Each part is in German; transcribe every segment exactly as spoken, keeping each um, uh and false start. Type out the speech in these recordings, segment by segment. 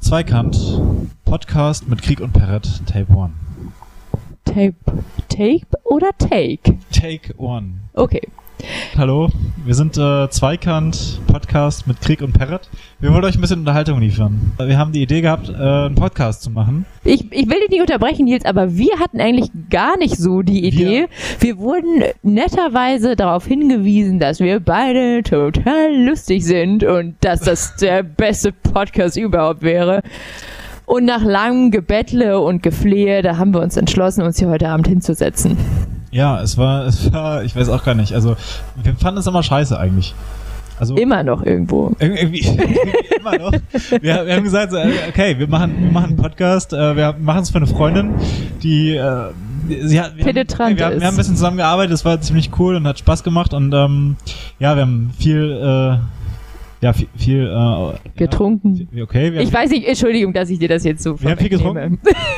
Zweikant, Podcast mit Krieg und Perret, Tape One. Tape, Tape oder Take? Take One. Okay. Hallo, wir sind äh, Zweikant, Podcast mit Krieg und Perret. Wir wollen euch ein bisschen Unterhaltung liefern. Wir haben die Idee gehabt, äh, einen Podcast zu machen. Ich, ich will dich nicht unterbrechen, Nils, aber wir hatten eigentlich gar nicht so die Idee. Wir, wir wurden netterweise darauf hingewiesen, dass wir beide total lustig sind und dass das der beste Podcast überhaupt wäre. Und nach langem Gebettle und Geflehe, da haben wir uns entschlossen, uns hier heute Abend hinzusetzen. Ja, es war, es war, ich weiß auch gar nicht, also wir fanden es immer scheiße eigentlich. Also immer noch irgendwo. Irgendwie, irgendwie immer noch. Wir, wir haben gesagt, okay, wir machen, wir machen einen Podcast, äh, wir machen es für eine Freundin, die, äh, sie hat, wir, penetrant haben, wir, ist. wir haben ein bisschen zusammengearbeitet, das war ziemlich cool und hat Spaß gemacht und ähm, ja, wir haben viel, äh, ja, viel, viel äh, getrunken. Ja, okay, wir ich haben, weiß nicht, Entschuldigung, dass ich dir das jetzt so wir haben viel getrunken.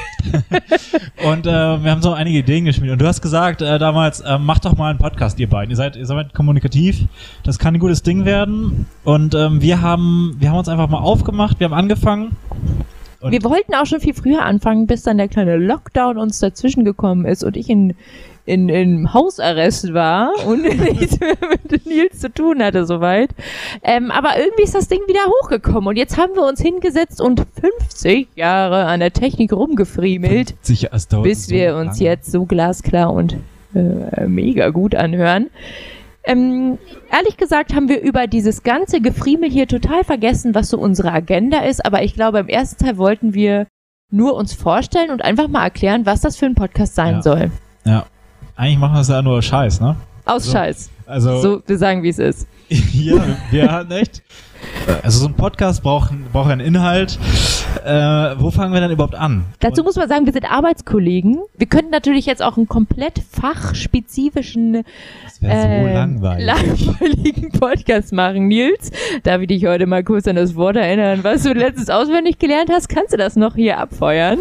Und äh, wir haben so einige Ideen geschmiedet. Und du hast gesagt äh, damals, äh, macht doch mal einen Podcast, ihr beiden. Ihr seid, ihr seid kommunikativ. Das kann ein gutes Ding werden. Und ähm, wir haben, wir haben uns einfach mal aufgemacht. Wir haben angefangen. Und wir wollten auch schon viel früher anfangen, bis dann der kleine Lockdown uns dazwischen gekommen ist und ich in in, in Hausarrest war und nichts mehr mit Nils zu tun hatte soweit. Ähm, aber irgendwie ist das Ding wieder hochgekommen und jetzt haben wir uns hingesetzt und fünfzig Jahre an der Technik rumgefriemelt, sicher, es dauert bis so wir uns lange. jetzt so glasklar und äh, mega gut anhören. Ähm, ehrlich gesagt haben wir über dieses ganze Gefriemel hier total vergessen, was so unsere Agenda ist, aber ich glaube, im ersten Teil wollten wir nur uns vorstellen und einfach mal erklären, was das für ein Podcast sein Ja. soll. Ja. Eigentlich machen wir es ja nur Scheiß, ne? Aus So. Scheiß. Also, So, wir sagen, wie es ist. ja, wir hatten echt. Also so ein Podcast braucht, braucht einen Inhalt. Äh, wo fangen wir denn überhaupt an? Dazu muss man sagen, wir sind Arbeitskollegen. Wir könnten natürlich jetzt auch einen komplett fachspezifischen, Das wäre so äh, langweilig. langweiligen Podcast machen. Nils, darf ich dich heute mal kurz an das Wort erinnern, was du letztens auswendig gelernt hast? Kannst du das noch hier abfeuern?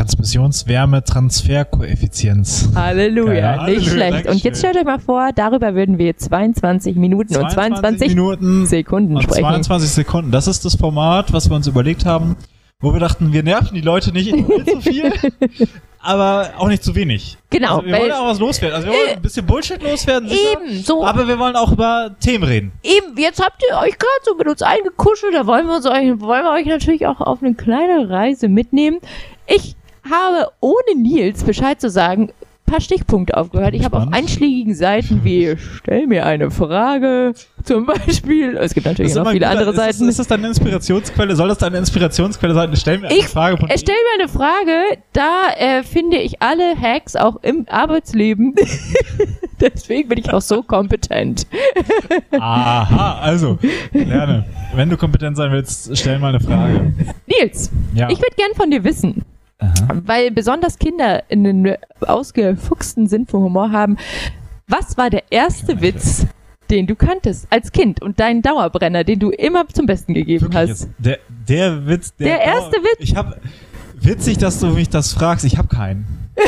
Transmissionswärme-Transferkoeffizienz. Halleluja, Ja, nicht Halleluja, schlecht. Dankeschön. Und jetzt stellt euch mal vor, darüber würden wir zweiundzwanzig Minuten und zweiundzwanzig Minuten Sekunden und sprechen. zweiundzwanzig Sekunden. Das ist das Format, was wir uns überlegt haben, wo wir dachten, wir nerven die Leute nicht zu viel, aber auch nicht zu wenig. Genau, Also wir weil- wollen auch was loswerden. Also wir wollen Äh, ein bisschen Bullshit loswerden, sicher, Eben, so. aber wir wollen auch über Themen reden. Eben, jetzt habt ihr euch gerade so mit uns eingekuschelt, da wollen wir, uns euch, wollen wir euch natürlich auch auf eine kleine Reise mitnehmen. Ich habe, ohne Nils Bescheid zu sagen, ein paar Stichpunkte aufgehört. Ich habe auf Spannend. einschlägigen Seiten wie stell mir eine Frage zum Beispiel. Es gibt natürlich Das ist noch immer viele gut. andere ist das, Seiten. Ist das deine Inspirationsquelle? Soll das deine Inspirationsquelle sein? Stell mir eine Ich Frage von äh, stell mir eine Frage, da äh, finde ich alle Hacks auch im Arbeitsleben. Deswegen bin ich auch so kompetent. Aha, also, lerne. Wenn du kompetent sein willst, stell mal eine Frage. Nils, Ja. ich würde gern von dir wissen, Aha. weil besonders Kinder einen ausgefuchsten Sinn für Humor haben. Was war der erste Witz, den du kanntest als Kind und dein Dauerbrenner, den du immer zum Besten gegeben Wirklich hast? jetzt. Der, der Witz. Der erste Witz? Ich hab, witzig, dass du mich das fragst. Ich habe keinen.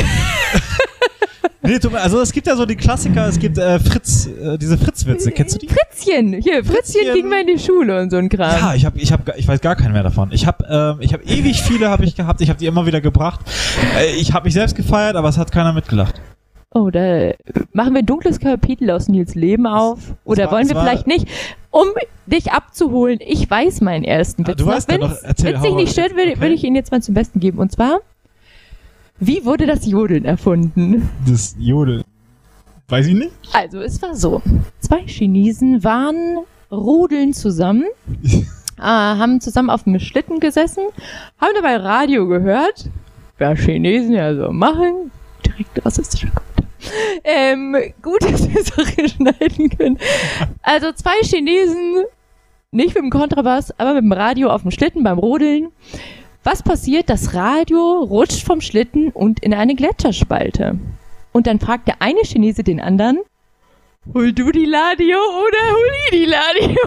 Nee, tut mir- also es gibt ja so die Klassiker, es gibt äh, Fritz, äh, diese Fritz-Witze. Kennst du die? Fritzchen, hier, Fritzchen, Fritzchen. ging mal in die Schule und so ein Kram. Ja, ich habe, ich habe, ich weiß gar keinen mehr davon. Ich habe, ähm, ich habe ewig viele habe ich gehabt. Ich habe die immer wieder gebracht. Äh, ich habe mich selbst gefeiert, aber es hat keiner mitgelacht. Oh, da machen wir ein dunkles Kapitel aus Nils Leben auf. Oder war- wollen es wir war- vielleicht nicht? Um dich abzuholen, ich weiß meinen ersten Ah, Witz. du weißt ja Wenn noch, erzähl, es hau dich mal. nicht stört, würde Okay. würde ich ihn jetzt mal zum Besten geben. Und zwar, wie wurde das Jodeln erfunden? Das Jodel. Weiß ich nicht. Also, es war so. Zwei Chinesen waren rudeln zusammen, äh, haben zusammen auf dem Schlitten gesessen, haben dabei Radio gehört, was Chinesen ja so machen. Direkt rassistischer Kommentar. Ähm, gut, dass wir es auch hier schneiden können. Also zwei Chinesen, nicht mit dem Kontrabass, aber mit dem Radio auf dem Schlitten beim Rodeln. Was passiert? Das Radio rutscht vom Schlitten und in eine Gletscherspalte. Und dann fragt der eine Chinese den anderen, hol du die Ladio oder hol ich die Ladio?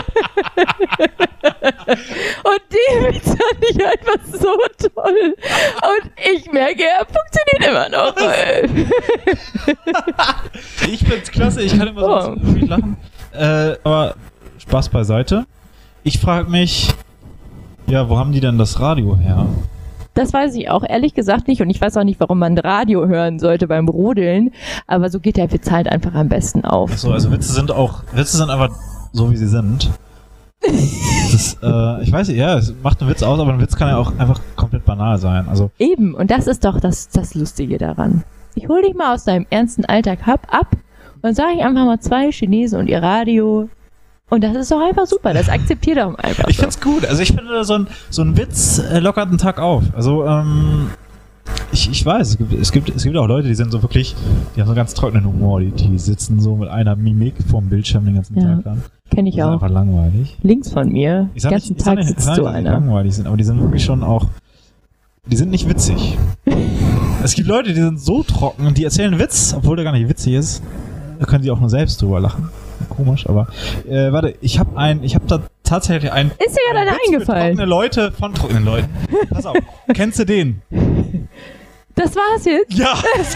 Und den Witz fand ich einfach so toll. Und ich merke, er funktioniert immer noch. Ich find's klasse, ich kann immer Oh. so irgendwie lachen. Äh, aber Spaß beiseite. Ich frage mich, Ja, wo haben die denn das Radio her? Das weiß ich auch ehrlich gesagt nicht und ich weiß auch nicht, warum man Radio hören sollte beim Rodeln, aber so geht der Witz halt einfach am besten auf. Achso, also Witze sind auch, Witze sind einfach so, wie sie sind. Das, äh, ich weiß nicht, ja, es macht einen Witz aus, aber ein Witz kann ja auch einfach komplett banal sein. Also eben, und das ist doch das, das Lustige daran. Ich hol dich mal aus deinem ernsten Alltag ab, ab und sage ich einfach mal zwei Chinesen und ihr Radio. Und das ist doch einfach super, das akzeptiert doch einfach. Ich so. find's gut, also ich finde, so ein, so ein Witz äh, lockert einen Tag auf. Also, ähm, ich, ich weiß, es gibt, es, gibt, es gibt auch Leute, die sind so wirklich, die haben so ganz trockenen Humor, die, die sitzen so mit einer Mimik vorm Bildschirm den ganzen Ja, Tag lang. kenn ich Die sind auch. einfach langweilig. Links von mir, Ich den sag ganzen nicht, ich sag Tag nicht, ich sitzt sag so nicht, dass die einer. langweilig sind, aber die sind wirklich schon auch, die sind nicht witzig. Es gibt Leute, die sind so trocken und die erzählen einen Witz, obwohl der gar nicht witzig ist. Da können sie auch nur selbst drüber lachen. Komisch, aber äh, warte, ich habe ein, ich habe da tatsächlich ein. Ist dir ein gerade Witz für eingefallen? Trockene Leute von trockenen Leuten. Pass auf, kennst du den? Das war's jetzt. Ja.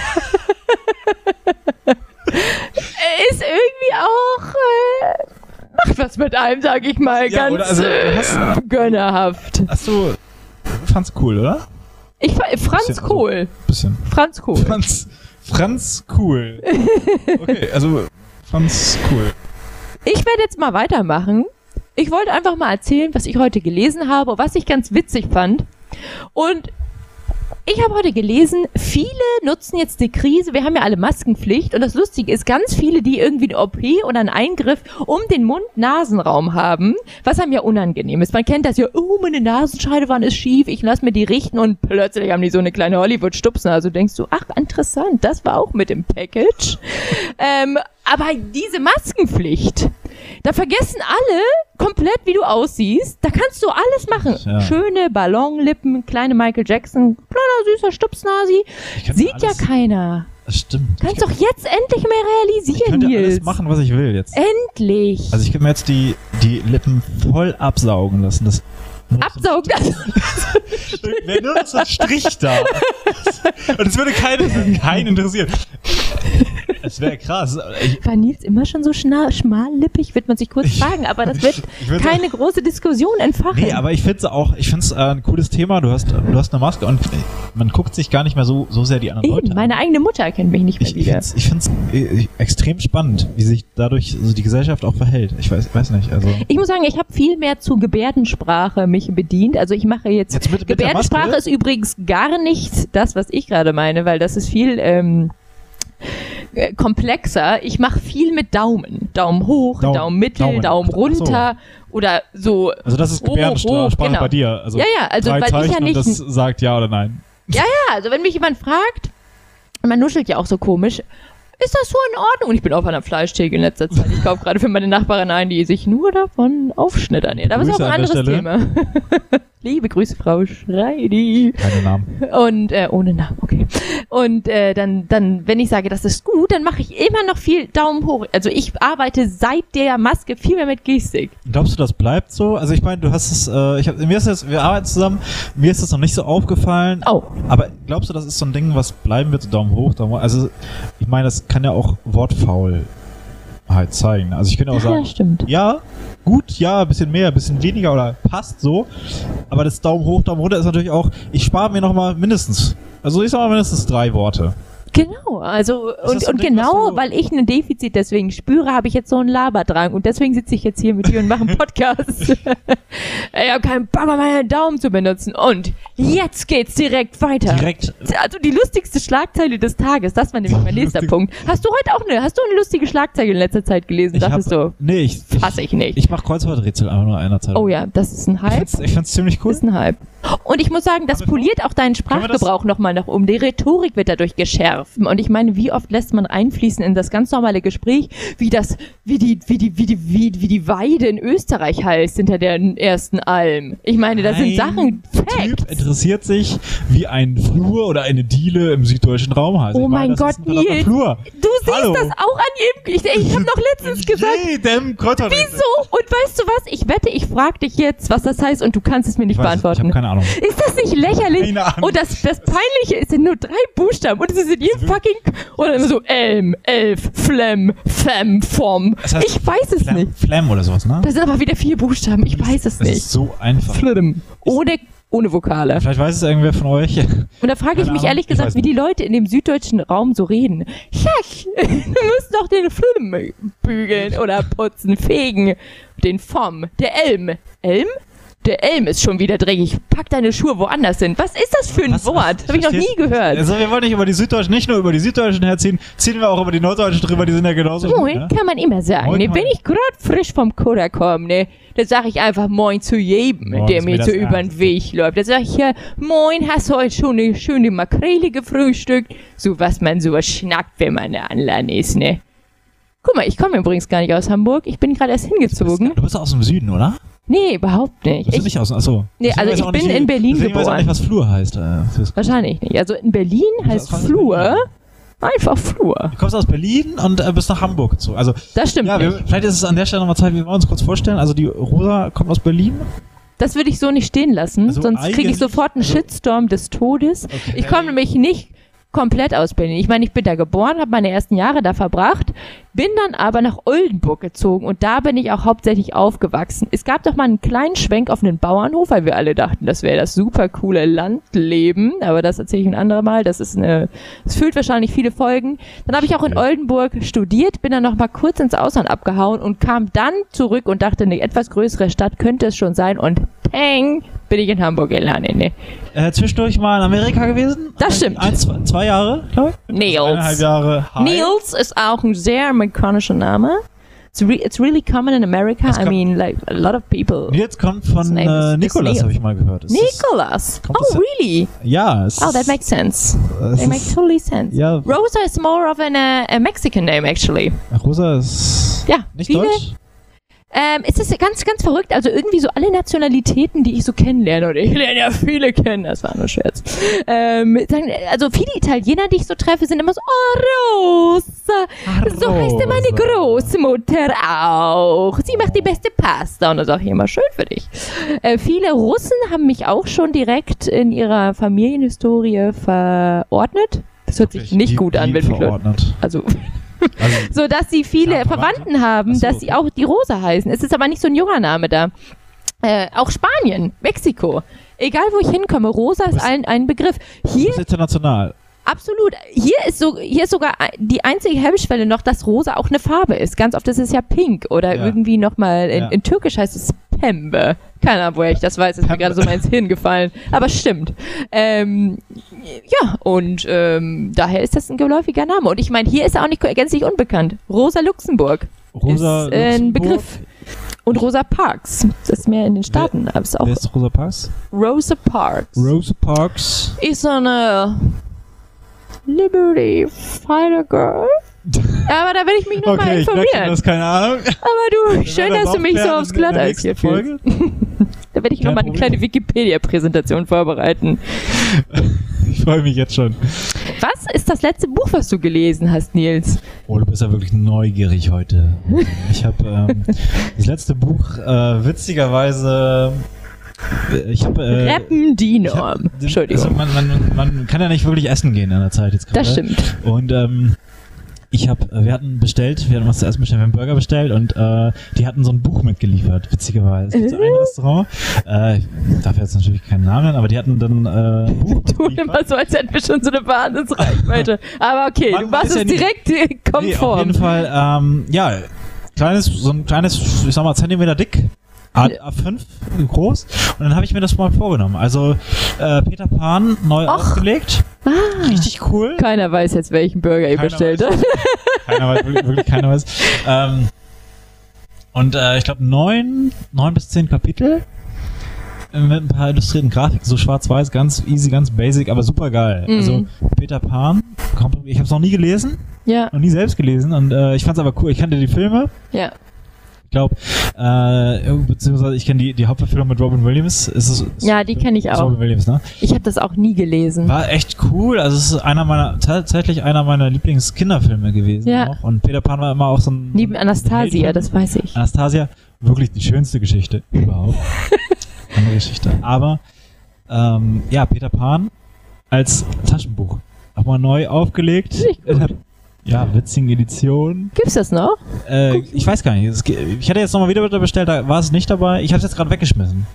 Ist irgendwie auch äh, macht was mit einem, sag ich mal, Ja, ganz oder also, äh, hast, gönnerhaft. hast du, fand's cool, oder? Ich fa- Franz Bisschen, Kohl. Bisschen. Franz Kohl. Franz, Franz cool. Okay, also Franz cool. Ich werde jetzt mal weitermachen. Ich wollte einfach mal erzählen, was ich heute gelesen habe und was ich ganz witzig fand. Und ich habe heute gelesen, viele nutzen jetzt die Krise, wir haben ja alle Maskenpflicht und das Lustige ist, ganz viele, die irgendwie eine O P oder einen Eingriff um den Mund-Nasen-Raum haben, was einem ja unangenehm ist. Man kennt das ja, oh, meine Nasenscheidewand ist schief, ich lasse mir die richten und plötzlich haben die so eine kleine Hollywood-Stupsnase. Also denkst du, ach, interessant, das war auch mit dem Package. ähm, aber diese Maskenpflicht, da vergessen alle komplett, wie du aussiehst. Da kannst du alles machen. Ja. Schöne Ballonlippen, kleine Michael Jackson, kleiner süßer Stupsnasi. Ich kann Sieht alles- ja keiner. Das stimmt. Kannst doch jetzt endlich mehr Ich realisieren, könnte Nils. alles machen, was ich will jetzt. Endlich. Also ich könnte mir jetzt die, die Lippen voll absaugen lassen. Das Absaugen. wäre nur noch so ein Strich da. Und es würde keinen, keinen interessieren. Es wäre krass. Ich, War Nils immer schon so schna- schmallippig, wird man sich kurz fragen, aber das wird ich würd- keine große Diskussion entfachen. Nee, aber ich finde es auch, ich finde es äh, ein cooles Thema. Du hast, du hast eine Maske und man guckt sich gar nicht mehr so, so sehr die anderen Leute Eben, an. meine eigene Mutter erkennt mich nicht mehr Ich, ich wieder. finde es ich find's, äh, extrem spannend, wie sich dadurch so die Gesellschaft auch verhält. Ich weiß, weiß nicht. Also Ich muss sagen, ich habe viel mehr zu Gebärdensprache mich bedient. Also ich mache jetzt, Jetzt mit- mit der Gebärdensprache Maske? ist übrigens gar nicht das, was ich gerade meine, weil das ist viel ähm, äh, komplexer. Ich mache viel mit Daumen. Daumen hoch, Daumen- Daumen, mittel, Daumen. Daumen Ach so. runter oder so. Also das ist hoch, Gebärdensprache hoch, genau. bei dir. Also Ja, ja, also drei weil ich Zeichen ja nicht- und das sagt ja oder nein. Ja, ja, also wenn mich jemand fragt, und man nuschelt ja auch so komisch, ist das so in Ordnung? Und ich bin auf einer Fleischtheke in letzter Zeit. Ich kaufe gerade für meine Nachbarin ein, die sich nur davon aufschnitt ernährt. Aber ist auch Grüße ein an der anderes Stelle. Thema. Liebe Grüße, Frau Schreidi. Keine Namen. Und äh, ohne Namen, okay. Und äh, dann, dann, wenn ich sage, das ist gut, dann mache ich immer noch viel Daumen hoch. Also ich arbeite seit der Maske viel mehr mit Gestik. Glaubst du, das bleibt so? Also ich meine, du hast es, äh, ich hab, mir ist das, wir arbeiten zusammen, mir ist das noch nicht so aufgefallen. Oh. Aber glaubst du, das ist so ein Ding, was bleiben wird? So Daumen hoch, Daumen hoch. Also ich meine, das kann ja auch Wortfaulheit zeigen. Also ich könnte auch Ja, sagen, stimmt. ja, gut, ja, ein bisschen mehr, ein bisschen weniger oder passt so. Aber das Daumen hoch, Daumen runter ist natürlich auch, ich spare mir nochmal mindestens, also ich sag mal mindestens drei Worte. Genau, also das und, so ein und Ding, was genau, du- weil ich ein Defizit deswegen spüre, habe ich jetzt so einen Laberdrang und deswegen sitze ich jetzt hier mit dir und mache einen Podcast. Ich habe keinen Bock mehr, meinen Daumen zu benutzen und jetzt geht's direkt weiter. Direkt. Also die lustigste Schlagzeile des Tages, das war nämlich mein nächster Lustig. Punkt. Hast du heute auch eine, hast du eine lustige Schlagzeile in letzter Zeit gelesen? Ich hab, Dachtest du, nee, ich, ich, fass ich nicht. ich mache Kreuzworträtsel einfach nur einer Zeit. Oh ja, das ist ein Ich Hype. find's, ich find's ziemlich cool. Ist ein Hype. Und ich muss sagen, das Aber- poliert auch deinen Können wir das- Sprachgebrauch nochmal nach oben. Die Rhetorik wird dadurch geschärft. Und ich meine, wie oft lässt man einfließen in das ganz normale Gespräch, wie das, wie die, wie die, wie die, wie, wie die Weide in Österreich heißt hinter der ersten Alm. Ich meine, das sind Nein. Sachen, Typ interessiert sich, wie ein Flur oder eine Diele im süddeutschen Raum heißt. Oh ich mein meine, das Gott, ist ein Nils, Flur. du siehst Hallo. das auch an jedem... Ich, ich habe noch letztens gesagt... Jedem Kräuter. Wieso? Und weißt du was? Ich wette, ich frage dich jetzt, was das heißt und du kannst es mir nicht Ich weiß es, beantworten. ich habe keine Ahnung. Ist das nicht lächerlich? Keine Ahnung. Und das, das Peinliche ist, sind nur drei Buchstaben und es ist in jedem fucking... Oder immer so Elm, Elf, Flem, Fem, Vom. Das heißt Ich weiß es Flam, nicht. Flam oder sowas, ne? Das sind aber wieder vier Buchstaben. Ich weiß es Das nicht. ist so einfach. Flirm. Ohne, ohne Vokale. Vielleicht weiß es irgendwer von euch. Und da frage ich Keine mich Ahnung, ehrlich ich gesagt, weiß wie die Leute in dem süddeutschen Raum so reden. Schack, du musst doch den Film bügeln oder putzen, fegen. Den Vom, der Elm. Elm? Der Elm ist schon wieder dreckig. Pack deine Schuhe woanders hin. Was ist das für ein Was- Wort? was- Habe ich noch nie verstehst- gehört. Also wir wollen nicht über die Süddeutschen, nicht nur über die Süddeutschen herziehen, ziehen wir auch über die Norddeutschen drüber, die sind ja genauso. Moin, ne? kann man immer sagen. Moin Ne? kann Wenn man- ich gerade frisch vom Kutter komme, ne, dann sage ich einfach Moin zu jedem, Moin, der ist mir mir so das über den ernst. Weg läuft. Dann sage ich ja, Moin, hast du heute schon eine schöne Makrele gefrühstückt? So was man so schnackt, wenn man anladen ist, ne? Guck mal, ich komme übrigens gar nicht aus Hamburg. Ich bin gerade erst hingezogen. Du bist aus dem Süden, oder? Nee, überhaupt nicht. Bist du Ich, nicht aus dem, achso. Nee, Deswegen also weiß ich auch bin nicht, in Berlin deswegen weiß ich auch geboren. nicht, was Flur heißt. Äh, fürs- wahrscheinlich nicht. Also in Berlin heißt aus Flur einfach Flur. Du kommst aus Berlin und äh, bist nach Hamburg gezogen. Also, Das stimmt ja, wir, nicht. vielleicht ist es an der Stelle nochmal Zeit, wir wollen uns kurz vorstellen. Also die Rosa kommt aus Berlin. Das würde ich so nicht stehen lassen, Also sonst kriege ich eigentlich- sofort einen also- Shitstorm des Todes. Okay. Ich komme nämlich nicht komplett aus Berlin. Ich meine, ich bin da geboren, habe meine ersten Jahre da verbracht, bin dann aber nach Oldenburg gezogen und da bin ich auch hauptsächlich aufgewachsen. Es gab doch mal einen kleinen Schwenk auf einen Bauernhof, weil wir alle dachten, das wäre das super coole Landleben, aber das erzähle ich ein andermal. Das ist eine, es füllt wahrscheinlich viele Folgen. Dann habe ich auch in Oldenburg studiert, bin dann noch mal kurz ins Ausland abgehauen und kam dann zurück und dachte, eine etwas größere Stadt könnte es schon sein und peng, bin ich in Hamburg gelandet. Ne? Äh, zwischendurch mal in Amerika gewesen. Das stimmt. Ein, zwei, zwei Jahre, glaube ich. Nils. Eineinhalb Jahre. Hi. Niels ist auch ein sehr amerikanischer Name. It's, re it's really common in America. Was I kommt- mean, like a lot of people. Nils kommt His von name is- äh, is Nikolas, Nils. habe ich mal gehört. Es ist- Nicholas. kommt Oh, das- really? Ja. Es Oh, that ist- makes sense. es They make ist- totally sense. Ja, Rosa is more of an, uh, a Mexican name, actually. Rosa ist Ja, nicht viele, deutsch? Ähm, es ist ganz, ganz verrückt. Also irgendwie so alle Nationalitäten, die ich so kennenlerne, oder ich lerne ja viele kennen, das war nur Scherz. Ähm, sagen, also viele Italiener, die ich so treffe, sind immer so, oh, Rosa. So heißt ja meine Großmutter auch. Sie macht die beste Pasta. Und dann sage ich immer, schön für dich. Äh, viele Russen haben mich auch schon direkt in ihrer Familienhistorie verordnet. Das hört sich nicht Wie- gut an, wie wenn mich Leute... verordnet. Also... Also, So dass sie viele Ja, Verwandte? Verwandten haben, Ach so, dass sie auch die Rosa heißen. Es ist aber nicht so ein junger Name da. Äh, auch Spanien, Mexiko. Egal wo ich hinkomme, Rosa ist bist- ein, ein Begriff. das Hier, ist international. absolut, hier ist, so, hier ist sogar die einzige Hemmschwelle noch, dass Rosa auch eine Farbe ist. Ganz oft ist es ja pink oder Ja. irgendwie nochmal, in, Ja. in Türkisch heißt es Pembe. Keine Ahnung, woher ich das weiß, ist mir Pembe. gerade so mal ins Hirn gefallen. Aber stimmt. Ähm, ja, und ähm, daher ist das ein geläufiger Name. Und ich meine, hier ist er auch nicht gänzlich unbekannt. Rosa Luxemburg Rosa ist äh, ein Luxemburg. Begriff. Und Rosa Parks, das ist mehr in den Staaten, aber ist auch Wer ist Rosa Parks? Rosa Parks. Rosa Parks. Ist so eine Liberty Fighter Girl. Aber da will ich mich noch mal Okay, ich merke schon, informieren. du hast keine Ahnung. Aber du, Wir schön, werden dass du mich so aufklären aufs in der Glatteis nächsten hier Folge. fühlst. Da werde ich noch Kein mal eine Problem. kleine Wikipedia-Präsentation vorbereiten. Ich freue mich jetzt schon. Was ist das letzte Buch, was du gelesen hast, Nils? Oh, du bist ja wirklich neugierig heute. Ich habe ähm, das letzte Buch äh, witzigerweise. äh, Ich habe. Äh, Rappen die ich hab- Norm. Entschuldigung. Also man, man, man kann ja nicht wirklich essen gehen in der Zeit jetzt gerade. Das stimmt. Und ähm, ich habe, wir hatten bestellt, wir hatten was zu essen bestellt, wir haben Burger bestellt und äh, die hatten so ein Buch mitgeliefert, witzigerweise. Es gibt so ein Äh? Restaurant, äh, ich darf jetzt natürlich keinen Namen nennen, aber die hatten dann äh, ein Buch Du immer so, als hätten wir schon so eine Wahnsinnsreichweite. Aber okay, Man du machst weiß ja es nie. direkt äh, Nee, auf jeden konform. Fall, ähm, ja, kleines, so ein kleines, ich sag mal, Zentimeter dick. A fünf groß und dann habe ich mir das mal vorgenommen. Also äh, Peter Pan neu Och. aufgelegt, Ah, richtig cool. keiner weiß jetzt, welchen Burger ihr Keiner bestellt weiß. habt. Keiner weiß, wirklich, wirklich keiner weiß. Ähm, und äh, ich glaube neun, neun bis zehn Kapitel mit ein paar illustrierten Grafiken, so schwarz-weiß, ganz easy, ganz basic, aber super geil. Mhm. Also Peter Pan, kommt- ich habe es noch nie gelesen, Ja, noch nie selbst gelesen und äh, ich fand es aber cool. Ich kannte die Filme. ja. glaube, äh, beziehungsweise ich kenne die, die Hauptverfilmung mit Robin Williams. Ist es, ist Ja, die kenne ich auch. Robin Williams, ne? Ich habe das auch nie gelesen. War echt cool. Also es ist einer meiner, tatsächlich einer meiner Lieblingskinderfilme gewesen. Ja. Auch. Und Peter Pan war immer auch so ein... Neben Anastasia, das weiß ich. Anastasia, wirklich die schönste Geschichte überhaupt. Andere Geschichte. Aber, ähm, ja, Peter Pan als Taschenbuch. Nochmal neu aufgelegt. In der, ja, witzigen Edition. Gibt's das noch? Äh, ich weiß gar nicht. Es, ich hatte jetzt nochmal wieder bestellt, da war es nicht dabei. Ich habe es jetzt gerade weggeschmissen.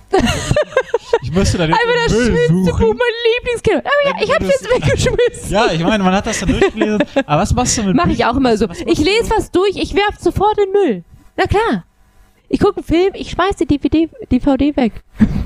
Ich müsste da jetzt Einfach das Müll schönste suchen. Buch, mein Lieblingskind. Aber ja, ich hab's jetzt weggeschmissen. Ja, ich meine, man hat das dann durchgelesen. Aber was machst du mit Mach ich auch immer so. Ich lese was durch, ich werf sofort in den Müll. Na klar. Ich gucke einen Film, ich schmeiß die D V D, D V D weg.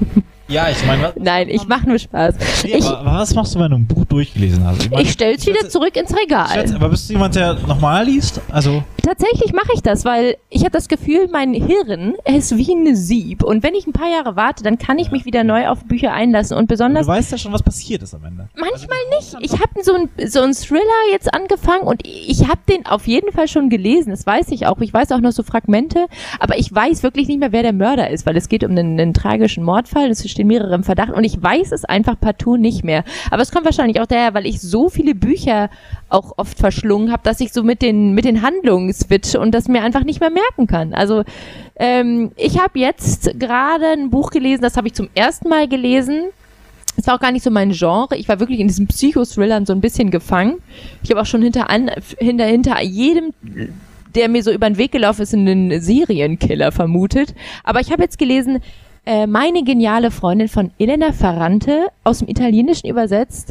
Ja, ich meine, was, Nein, ich mache nur Spaß. nee, Ich, aber, aber was machst du, wenn du ein Buch durchgelesen hast? Ich, mein, ich stell's wieder zurück ins Regal. Schätze, aber bist du jemand, der nochmal liest? Also, Tatsächlich mache ich das, weil ich habe das Gefühl, mein Hirn ist wie ein Sieb. Und wenn ich ein paar Jahre warte, dann kann ich mich wieder neu auf Bücher einlassen. Und besonders du weißt ja schon, was passiert ist am Ende. manchmal nicht. Ich habe so einen so einen Thriller jetzt angefangen und ich habe den auf jeden Fall schon gelesen. Das weiß ich auch. Ich weiß auch noch so Fragmente. Aber ich weiß wirklich nicht mehr, wer der Mörder ist, weil es geht um einen, einen tragischen Mordfall. Es stehen mehrere im Verdacht und ich weiß es einfach partout nicht mehr. Aber es kommt wahrscheinlich auch daher, weil ich so viele Bücher auch oft verschlungen habe, dass ich so mit den mit den Handlungen switche und das mir einfach nicht mehr merken kann. Also ähm, ich habe jetzt gerade ein Buch gelesen, das habe ich zum ersten Mal gelesen. Es war auch gar nicht so mein Genre. Ich war wirklich in diesen Psychothrillern so ein bisschen gefangen. Ich habe auch schon hinter, an, hinter, hinter jedem, der mir so über den Weg gelaufen ist, einen Serienkiller vermutet. Aber ich habe jetzt gelesen, äh, Meine geniale Freundin von Elena Ferrante, aus dem Italienischen übersetzt,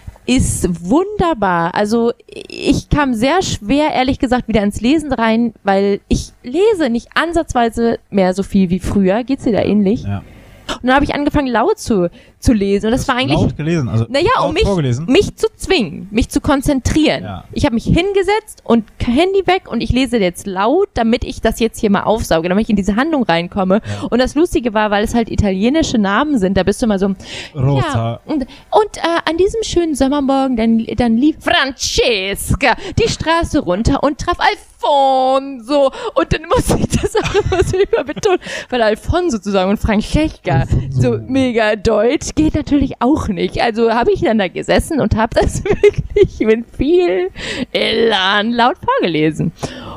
ist wunderbar. Also ich kam sehr schwer, ehrlich gesagt, wieder ins Lesen rein, weil ich lese nicht ansatzweise mehr so viel wie früher. Geht's dir da ähnlich? Ja. Und dann habe ich angefangen, laut zu, zu lesen. Und das Hast war du eigentlich... laut gelesen, also Naja, laut um mich, vorgelesen? mich zu zwingen, mich zu konzentrieren. Ja. Ich habe mich hingesetzt und Handy weg und ich lese jetzt laut, damit ich das jetzt hier mal aufsauge, damit ich in diese Handlung reinkomme. Ja. Und das Lustige war, weil es halt italienische Namen sind, da bist du immer so... Rosa. Ja, und und äh, an diesem schönen Sommermorgen, dann, dann lief Francesca die Straße runter und traf Alfonso. Und dann musste ich das auch immer so überbetonen, weil Alfonso sozusagen und Francesca so mega deutsch geht natürlich auch nicht. Also habe ich dann da gesessen und habe das wirklich mit viel Elan laut vorgelesen.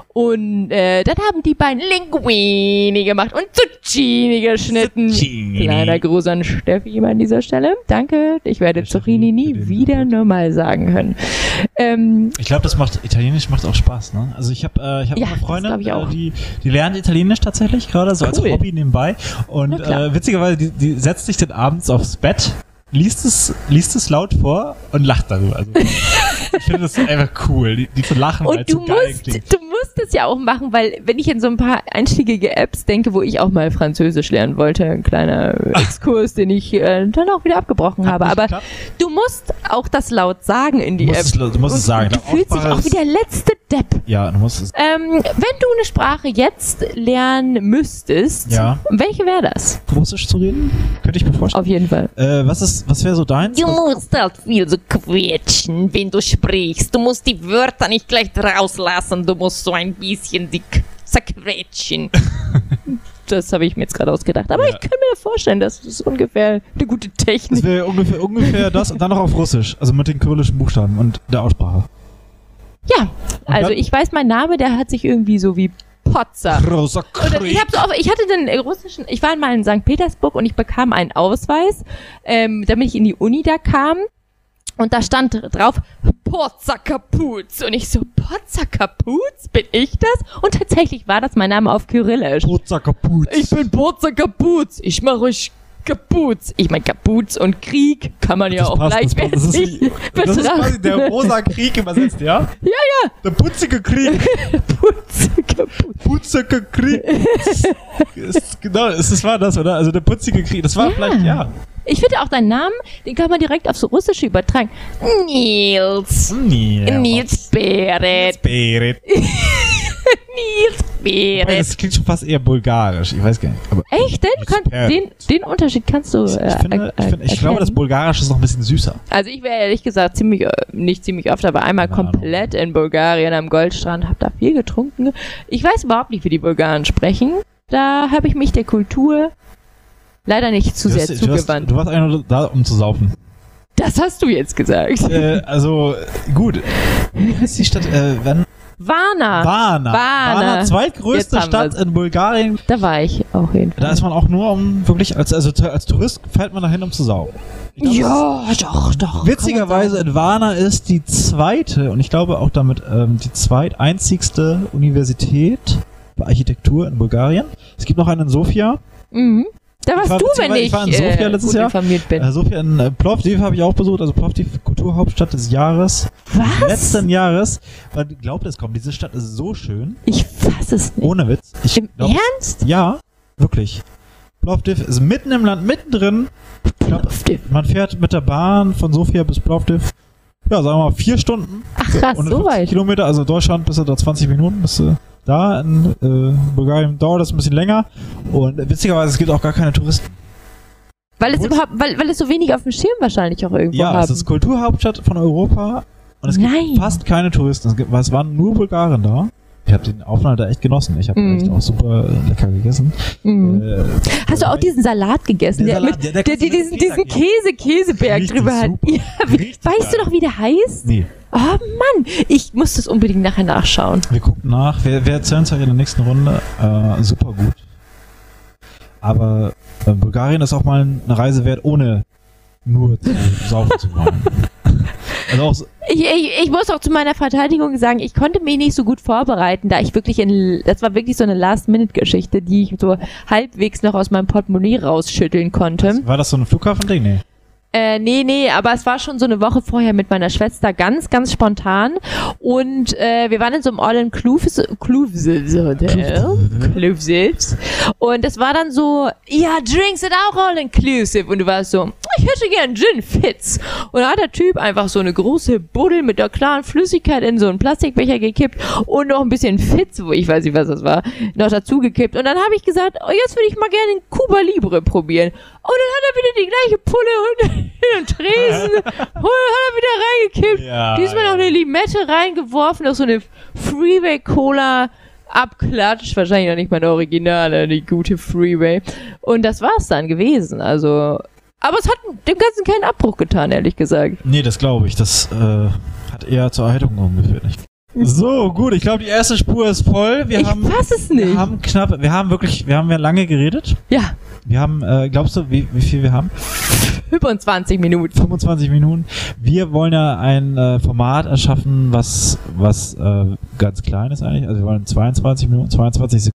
Und äh, dann haben die beiden Linguini gemacht und Zucchini geschnitten. Zucchini. Kleiner Gruß an Steffi an dieser Stelle. Danke. Ich werde Zucchini nie wieder normal sagen können. Ähm, Ich glaube, das macht, Italienisch macht auch Spaß, ne? Also ich habe äh, ich hab Ja, eine das Freundin, glaub ich auch. äh, die, die lernt Italienisch tatsächlich gerade, so als Cool. Hobby nebenbei. Und Na klar. äh, witzigerweise, die, die setzt sich dann abends aufs Bett, liest es, liest es laut vor und lacht darüber. Also, ich finde das einfach cool, die, die zu lachen, weil Und es du so geil musst, klingt. du musst es ja auch machen, weil wenn ich in so ein paar einstiegige Apps denke, wo ich auch mal Französisch lernen wollte, ein kleiner Exkurs, den ich äh, dann auch wieder abgebrochen Hat habe, nicht aber geklappt? du musst auch das laut sagen in die Du musst App. es, du musst es sagen. Du fühlst dich Aussprache auch ist- wie der letzte Depp. Ja, du musst es. Ähm, wenn du eine Sprache jetzt lernen müsstest, Ja. welche wäre das? Russisch zu reden? Könnte ich mir vorstellen. Auf jeden Fall. Äh, was ist, was wäre so deins? Du Was- musst halt viel so quetschen, wenn du sprichst. Du musst die Wörter nicht gleich rauslassen. Du musst so ein bisschen die K- zerquetschen. Das habe ich mir jetzt gerade ausgedacht. Aber Ja. ich kann mir vorstellen, das ist ungefähr eine gute Das Technik. wäre ungefähr, ungefähr das und dann noch auf Russisch, also mit den kyrillischen Buchstaben und der Aussprache. Ja, also dann- ich weiß, mein Name, der hat sich irgendwie so wie Potzer. Großer Und dann, ich, hab so auf, ich hatte den äh, russischen, ich war mal in Sankt Petersburg und ich bekam einen Ausweis, ähm, damit ich in die Uni da kam. Und da stand drauf, Porzakapuz. Und ich so, Porzakapuz? Bin ich das? Und tatsächlich war das mein Name auf Kyrillisch. Großer Kapuz. Ich bin Porzakapuz. Ich mache euch Kapuz. Ich meine, Kapuz und Krieg kann man ja Das auch passt, das passt. Das ist, gleichwertig wie, das ist quasi betrachten. der rosa Krieg übersetzt, ja? Ja, ja. Der putzige Krieg. Porzakapuz. Putzige Krieg. ist, genau, es das war das, oder? Also der putzige Krieg. Das war Ja. vielleicht, ja. Ich finde auch deinen Namen, den kann man direkt aufs Russische übertragen. Nils. Nee. Nils Beret. Berit. Nils Beret. Das klingt schon fast eher bulgarisch. Ich weiß gar nicht. Aber Echt? Den, Nils kann, Beret. den, den Unterschied kannst du äh, ich, finde, ich, äh, finde, ich glaube, das erkennen. Bulgarische ist noch ein bisschen süßer. Also ich wäre ehrlich gesagt ziemlich, äh, nicht ziemlich oft, aber einmal Keine komplett in Bulgarien am Goldstrand, hab da viel getrunken. Ich weiß überhaupt nicht, wie die Bulgaren sprechen. Da habe ich mich der Kultur leider nicht zu Du sehr hast- du hast- zugewandt. Du warst eigentlich nur da, um zu saufen. Das hast du jetzt gesagt. äh, also, gut. Wie heißt die Stadt? Äh, wenn, Varna. Varna. Varna. Varna, zweitgrößte Jetzt haben Stadt wir's. in Bulgarien. Da war ich auch jedenfalls. Da ist man auch nur um wirklich, als, also als Tourist fährt man dahin, um zu saufen. Ich glaub, Ja, doch, doch. Witzigerweise in Varna ist die zweite und ich glaube auch damit ähm, die zweiteinzigste Universität für Architektur in Bulgarien. Es gibt noch eine in Sofia. Mhm. Da warst Ich war du, wenn witzigerweise- ich, ich war in Sofia äh, letztes gut Jahr. informiert bin. Äh, Sofia in äh, Plovdiv habe ich auch besucht, also Plovdiv Kulturhauptstadt des Jahres. Was? Letzten Jahres. Weil, glaubt es kommt, diese Stadt ist so schön. Ich fass es nicht. Ohne Witz. Ich Im glaub, Ernst? Ja, wirklich. Plovdiv ist mitten im Land, mittendrin. Ich glaub, Plovdiv. man fährt mit der Bahn von Sofia bis Plovdiv, ja, sagen wir mal, vier Stunden. Ach krass, so hundertfünfzig weit. Kilometer, also in Deutschland bist du da zwanzig Minuten, bist du da. In äh, Bulgarien dauert das ein bisschen länger. Und witzigerweise, es gibt auch gar keine Touristen. Weil es Gut. überhaupt, weil, weil es so wenig auf dem Schirm wahrscheinlich auch irgendwo Ja, haben. es ist Kulturhauptstadt von Europa und es gibt Nein. fast keine Touristen. Es, gibt, es waren nur Bulgaren da. Ich habe den Aufenthalt da echt genossen. Ich habe Mm. echt auch super äh, lecker gegessen. Mhm. Äh, Hast du auch diesen Salat gegessen, Der der, Salat, mit, der- der der, kostet diesen, Feta diesen geht. Käse-Käseberg Richtig drüber hat? super. Ja, wie, Richtig weißt du geil. noch, wie der heißt? Nee, Oh Mann, ich muss das unbedingt nachher nachschauen. wir gucken nach. Wir, wir erzählen es euch in der nächsten Runde. Äh, super gut. Aber äh, Bulgarien ist auch mal eine Reise wert, ohne nur zu saufen zu wollen. Also auch so, Ich, ich, ich muss auch zu meiner Verteidigung sagen, ich konnte mich nicht so gut vorbereiten, da ich wirklich in, das war wirklich so eine Last-Minute-Geschichte, die ich so halbwegs noch aus meinem Portemonnaie rausschütteln konnte. war das so ein Flughafending? Nee. Äh, nee, nee, aber es war schon so eine Woche vorher mit meiner Schwester, ganz, ganz spontan. Und äh, wir waren in so einem All-Inclusive-Hotel. Und das war dann so, ja, Drinks sind auch All-Inclusive. Und du warst so, ich hätte gern Gin Fitz. Und da hat der Typ einfach so eine große Buddel mit der klaren Flüssigkeit in so einen Plastikbecher gekippt und noch ein bisschen Fitz, wo ich weiß nicht, was das war, noch dazu gekippt. Und dann habe ich gesagt, oh, jetzt würde ich mal gerne den Cuba Libre probieren. Und dann hat er wieder die gleiche Pulle und den Tresen und hat er wieder reingekippt. Ja, Diesmal ja. noch eine Limette reingeworfen, noch so eine Freeway Cola abklatscht. Wahrscheinlich noch nicht meine Originale, die gute Freeway. Und das war's dann gewesen. Also, aber es hat dem Ganzen keinen Abbruch getan, ehrlich gesagt. Nee, das glaube ich. Das äh, hat eher zur Erheiterung geführt. So, gut. Ich glaube, die erste Spur ist voll. Wir Ich haben, fass es nicht. wir haben knapp, wir haben wirklich, wir haben ja lange geredet. Ja, Wir haben, äh, glaubst du, wie, wie viel wir haben? fünfundzwanzig Minuten. fünfundzwanzig Minuten. Wir wollen ja ein äh, Format erschaffen, was, was äh, ganz klein ist eigentlich. Also wir wollen zweiundzwanzig Minuten, zweiundzwanzig